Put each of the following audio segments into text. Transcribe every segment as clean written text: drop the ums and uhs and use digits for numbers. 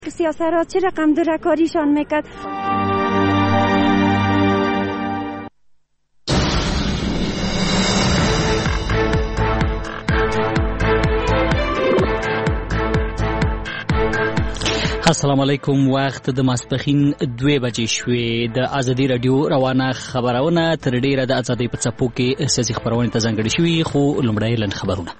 سیاست‌ها چه رقم درکاریشان میکرد. السلام علیکم. وخت د ماسپخین 2 بجې شوې. د ازادي رادیو روانه خبرونه تر ډیره د ازادۍ په څپو کې سیاسي خبرونه ته ځانګړې شوې، خو لومړی لنډ خبرونه.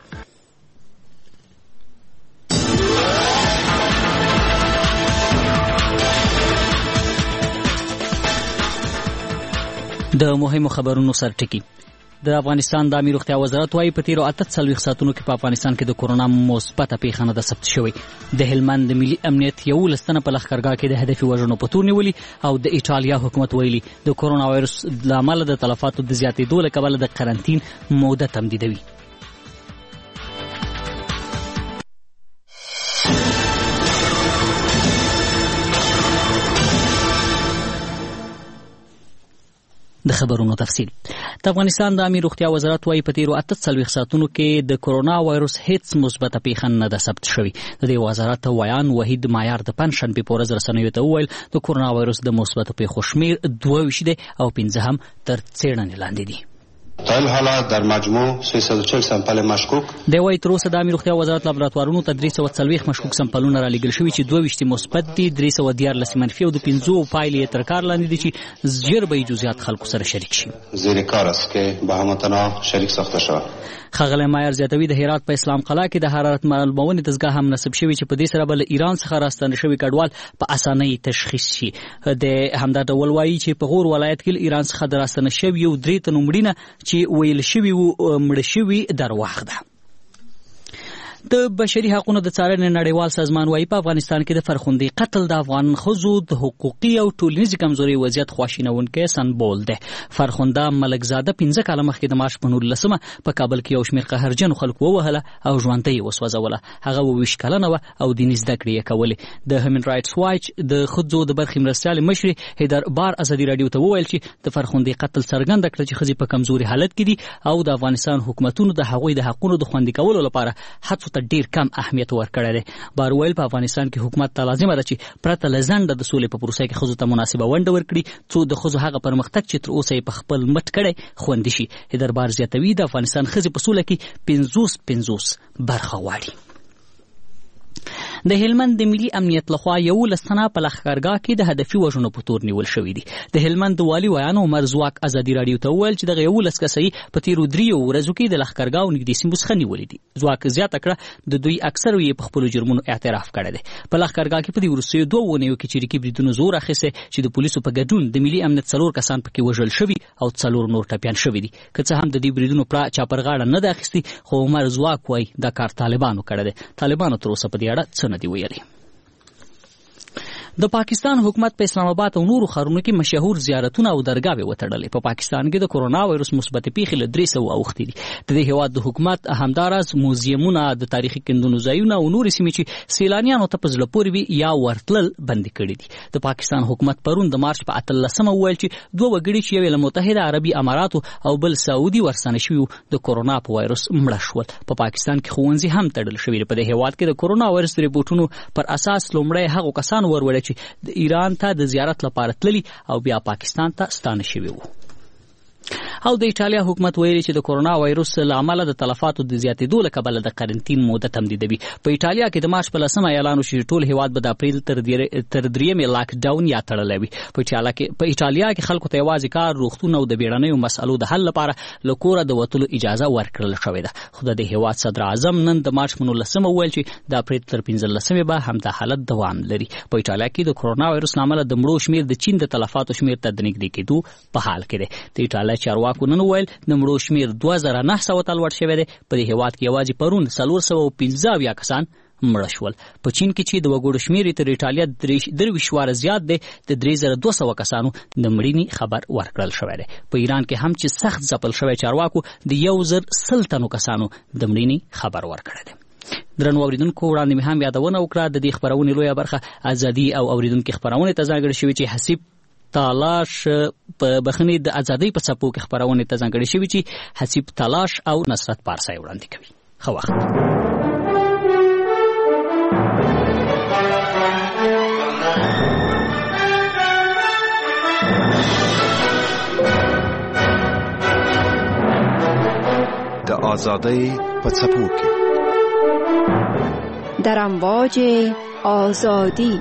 د مهمو خبرونو سرټکی. د افغانستان د عامه روغتیا وزارت وايي په تیرو 48 ساعتونو کې په افغانستان کې د کورونا مثبته پیښه نه ده ثبت شوې. د هلمند د ملي امنیت یو لستنه په لښکرګاه کې د هدفي وژنو په تور نیولي او د ایټالیا حکومت ویلي د کورونا وایرس له امله د تلفاتو د زیاتېدو له کبله د قرنطین موده تمدیدوي. د خبرونو تفصیل. د افغانستان د عامه روغتیا وزارت وايي په تیرو 48 ساعتونو کې د کورونا وایرس هیڅ مثبته پیښه نه ده ثبت شوې. د دې وزارت ویان وحید معیار د پنځشنبې په ورځ رسنیو ته وویل د کورونا وایرس د مثبته پیښو شمېر 22 دی او 15 هم تر څېړنې لاندې دي. تا این حالا در مجموع 340 سمپل مشکوک د وای تر اوسه د عامه روغتیا وزارت لابراتوارونو ته 340 مشکوک سمپلونه را لېږل شوي چې 22 مثبت دي، 314 منفي او د 15 پایلې تر کار لاندې دي چې ژر به جزئیات خلکو سره شریک شي. زیر کار است که به همتنا شریک ساخته شود. ښاغلی مایر زیاتوي د هرات په اسلام قلعه کې د حرارت معلومونې دستګاه هم نصب شوی چې په دې سره به له ایران څخه راستنه شوي کډوال په اسانۍ تشخیص شي. د همدا ډول وایي چې په غور ولایت کې ایران څخه د راستنه شوي یو 3 تنو مړینه چې ویل شوي وو مړه شوي درواغ ده. د بشري حقوقو د څارنې نړیوال سازمان وايي په افغانستان کې د فرخندي قتل د افغان ښځو د حقوقي او ټولنیزې کمزوري وضعیت خواشینونکی سمبول دی. فرخنده ملکزاده 15 کاله مخکې د مارچ په 19 په کابل کې یو شمېر قهرجن خلکو ووهله او ژوندۍ یې وسوځوله. هغه 22 کلنه وه او دیني زده کړې یې کولې. د هیومن رایټس واچ د ښځو د برخې مرستیالې مشرې هیدر بار ازادي رادیو ته وویل چې د فرخندي قتل څرګنده کړه چې ښځې په کمزوري حالت کې دي او د افغانستان حکومتونو د هغوی د حقونو د خوندي کولو لپاره هڅو ته ډیر کم اهمیت ورکړی دی. بار ویل په افغانستان کې حکومت ته لازمه ده چې پرته له ځنډه د سولې په پروسه کې ښځو ته مناسبه ونډه ورکړي څو د ښځو هغه پرمختګ چې تر اوسه یې په خپل مټ کړی خوندي شي. هیدر بار زیاتوي د افغانستان ښځې په سوله کې 50 برخه غواړي. د هلمند د ملي امنیت لخوا یو لستنه په لښکرګاه کې د هدفي وژنو په تور نیول شوی دی. د هلمند والي ویان عمر زواک ازادي رادیو ته وویل چې دغه یو لسکسي په تیرو 3 ورځو کې د لښکرګاه نږدې سیمو څخه نیولې دي. زواک زیاته کړه د دوی اکثر یې په خپل جرمونو اعتراف کړی دی. په لښکرګاه کې په دې وروستیو 2 ونیو کې چریکي بریدونو زور اخیسته چې د پولیسو په ګډون د ملي امنیت 4 کسان پکې وژل شوي او 4 نور ټپیان شوي دي. که څه هم د دې بریدونو پر چاپرغاړه نه ده اخیستي، خو عمر زواک وایي دا کار طالبانو کړی دی. طالبانو تر اوسه په دې اړه څه نه دی ویلي. د پاکستان حکومت په اسلام آباد او نورو ښارونو کې مشهور زیارتونه او درګاوې وتړلې. په پاکستان کې د کورونا وایرس مثبت پیښې له 300 اوښتې دي. د دې هیواد د حکومت همداراز موزیمونه، د تاریخي کندونو ځایونه او نورې سیمې چې سیلانیانو ته په زړه پورې وي یا ورتلل بندي کړي دي. د پاکستان حکومت پرون د مارچ په 18 وویل چې 2 وګړي چې یو له متحده عربي اماراتو او بل سعودي ورسنه شوي د کورونا په وایرس مړه شول. په پاکستان کې ښوونځي هم تړل شوي دي. په دې هیواد کې د کورونا وایرس ریپورتونو پر اساس لومړی هغو کسان ورولې چې د ایران ته د زیارت لپاره تللی او بیا پاکستان ته ستانه شوي وو. او د ایټالیا حکومت ویلي چې د کورونا وایرس له امله د تلفاتو د زیاتېدو له کبله د قرنطین موده تمدیدوي. په ایټالیا کې د مارچ په 10 اعلان وشو چې ټول هیواد به د اپریل تر 3 لاک ډاون یا تړلی وي. په ایټالیا کې خلکو ته یوازې کار، روغتون او د بیړنیو مسالو د حل لپاره له کوره د وتلو اجازه ورکړل شوې ده. خو د هیواد صدر اعظم نن د مارچ په 19 وویل چې د اپریل تر 15 به همدا حالت دوام لري. په ایټالیا کې د کورونا وایرس له امله د مړو شمېر د چین د تلفاتو شمېر ته د نږدې کېدو په حال کې دی. د ایټالیا چارواکو نن وویل د مړو شمېر 2900 ته لوړ شوی دی. په دې هیواد کې یوازې پرون 415 کسان مړه شول. په چین کې چې د وګړو شمېر تر ایټالیا 23 زیات دی، د 3200 کسانو د مړینې خبر ورکړل شوی دی. په ایران کې هم چې سخت ځپل شوی چارواکو د 1000 کسانو د مړینې خبر ورکړی دی. درنو اوریدونکو، وړاندې مې هم یادونه وکړه د دې خبرونې لویه برخه ازادي او اوریدونکو خبرونه ته ځانګړې شوې چې حسیب تلاش په بخنې د ازادۍ په څپو کې خبرونه ته ځانګړې شوې چې حسیب تلاش او نصرت پارسای وړاندې کوي. ښه وخت. آزادی پڅپوک در امواج آزادی.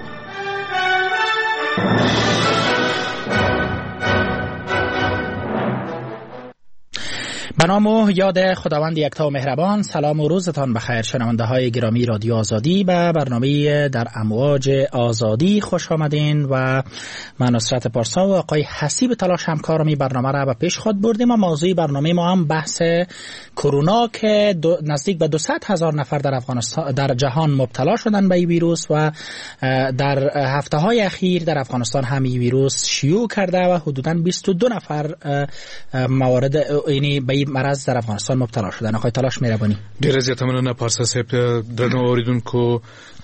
به نام و یاد خداوند یکتا و مهربان. سلام و روزتان بخیر شنونده های گرامی رادیو آزادی. به برنامه در امواج آزادی خوش آمدین و من نصرت پارسا و آقای حسیب تلاش همکارمی برنامه را به پیش خود بردیم و موضوع برنامه ما هم بحث کرونا که نزدیک به 200,000 نفر در افغانستان در جهان مبتلا شدن به این ویروس و در هفته های اخیر در افغانستان هم این ویروس شیوع کرده و حدوداً 22 نفر موارد یعنی به مرض در افغانستان مبتلا شدن. آقای تلاش مهربانی. ډیر زیاته مننه پارسا صاحب. درنو اوریدونکو